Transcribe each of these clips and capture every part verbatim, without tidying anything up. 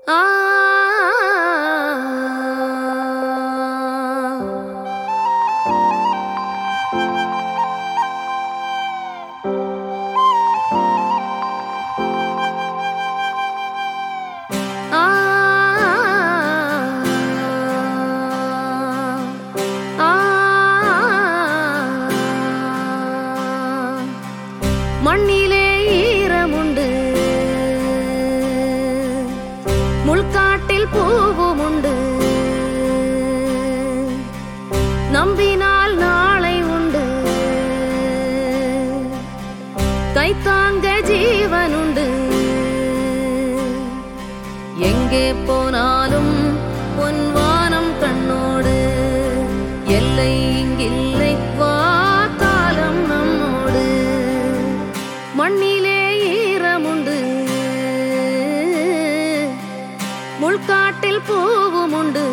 ஆ மண்ணிலே ஈரமுண்டு, முள்காட்டில் பூவும் உண்டு. நம்பினால் நாளை உண்டு, கைத்தாங்க ஜீவனுண்டு. எங்கே போனாலும் பொன்வானம் கண்ணோடு, எல்லை இங்கில்லை வா காலம் நம்மோடு. மண்ணிலே ஈரமுண்டு, முள்காட்டில் பூவும் உண்டு.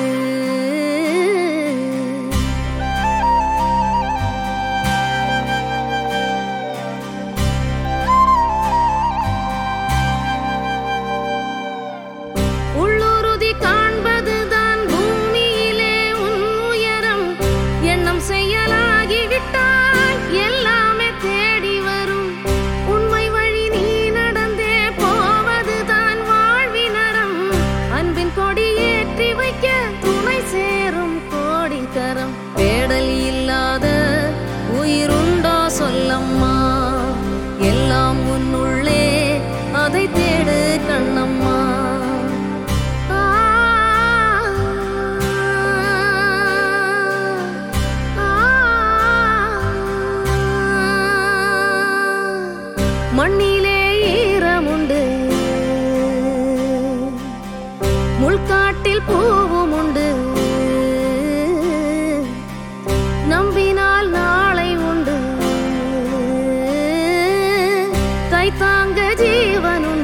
உள்ளுறுதி காண்பதுதான் பூமியிலே உன் உயரம். எண்ணம் செயலாகிவிட்டால் எல்லாமே தேடி வரும். உண்மை வழி நீ நடந்தே போவதுதான் வாழ்வினரம். அன்பின் கொடி ஏற்றி வைக்க துணை சேரும் கோடி கரம். தேடல் இல்லாத உயிருண்டோ சொல்லம்மா, எல்லாம் உன்னுள்ளே அதை தேடு கண்ணம்மா. மண்ணிலே ஈரமுண்டு, முள்காட்டில் பூவும் உண்டு. நம்பினால் நாளை உண்டு, கைத்தாங்க ஜீவனுண்டு.